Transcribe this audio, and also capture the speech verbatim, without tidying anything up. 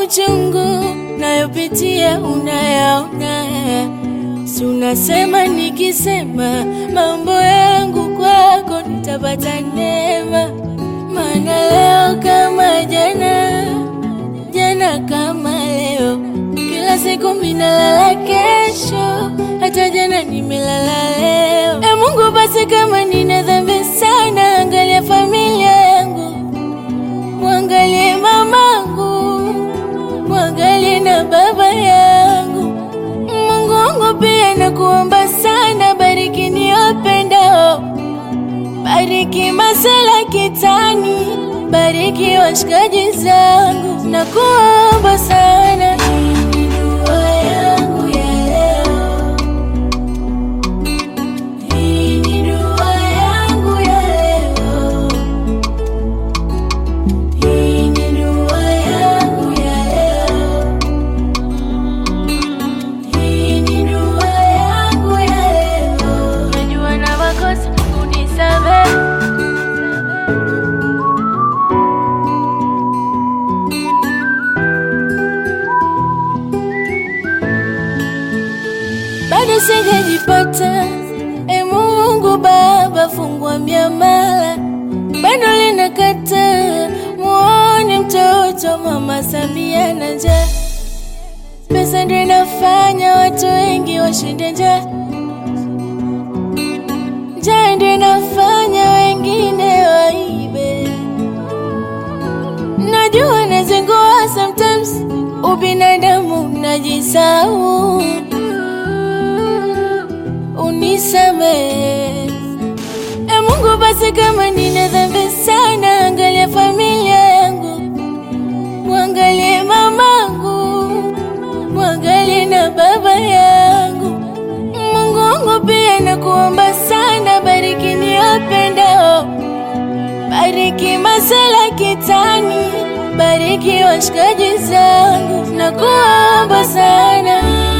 machungu nayopitia unayaona. Si unasema nikisema mambo yangu kwako nitapata neema. Maana leo kama jana, jana kama leo, kila siku minalala kesho, hata jana nimelala leo. E Mungu basi kama nina dhambi sana, angalia familia yangu, mwangalie mamangu, mwangalie na baba yangu. Mungu wangu pia nakuomba sana, bariki niwapendao, bariki masela kitani, bariki washikaji zangu, nakuomba sana. Hii ni dua yangu ya leo, hii ni dua yangu ya leo, hii ni dua yangu ya leo, hii ni dua yangu ya leo. Najua na makosa unisamehe, bado sijajipata. E Mungu Baba, fungua miamala, bado linakata. Muone mtoto mama Samia na njaa, pesa ndio inafanya watu wengi washinde njaa, njaa ndio inafanya wengine waibe. Najua nazingua sometimes, ubinadamu najisahau, unisamehe. E Mungu basi kama nina dhambi sana, angalia familia yangu, mwangalie mamangu, mwangalie na baba yangu. Mungu wangu pia nakuomba sana, bariki niwapendao, bariki masela kitani, bariki washikaji zangu, nakuomba sana.